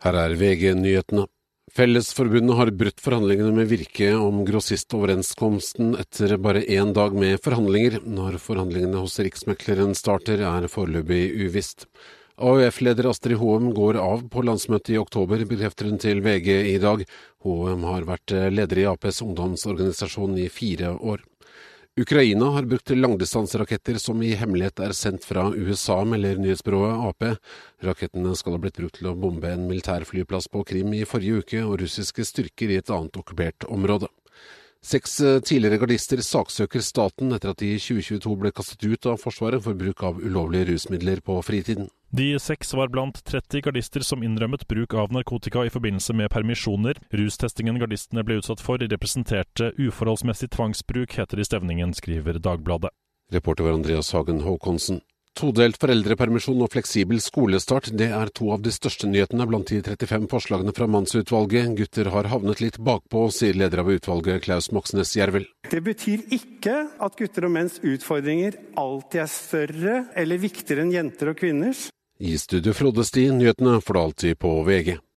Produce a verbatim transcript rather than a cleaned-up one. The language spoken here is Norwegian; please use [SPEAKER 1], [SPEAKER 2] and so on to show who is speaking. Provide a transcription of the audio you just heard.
[SPEAKER 1] Her er V G-nyhetene. Fellesforbundet har brutt forhandlingene med Virke om grossistoverenskomsten etter bare én dag med forhandlinger. Når forhandlingene hos Riksmekleren starter, er foreløpig uvisst. A U F-leder Astrid Hoem går av på landsmøtet i oktober, bekrefter hun til V G i dag. Hoem har vært leder i A P's ungdomsorganisasjon i fire år. Ukraina har brukt langdistanseraketter som i hemmelighet er sendt fra U S A, melder nyhetsbyrået A P. Rakettene skal ha blitt brukt til å bombe en militærflyplass på Krim i forrige uke og russiske styrker i et annet okkupert område. Seks tidligere gardister saksøker staten etter at de i tjue tjueto ble kastet ut av Forsvaret for bruk av ulovlige rusmidler på fritiden.
[SPEAKER 2] De seks var blant tretti gardister som innrømmet bruk av narkotika i forbindelse med permisjoner. Rustestingen gardistene ble utsatt for representerte uforholdsmessig tvangsbruk, heter det i stevningen, skriver Dagbladet.
[SPEAKER 1] Reporter var Andreas Hagen Håkonsen. Todelt foreldrepermisjon og fleksibel skolestart, det er to av de største nyhetene blant de trettifem forslagene fra mannsutvalget. Gutter har havnet litt bakpå, sier leder av utvalget Klaus Moxnes Jervel.
[SPEAKER 3] Det betyr ikke at gutter og menns utfordringer alltid er større eller viktigere enn jenter og kvinners.
[SPEAKER 1] I studio Frode Sti, nyhetene får du alltid på V G.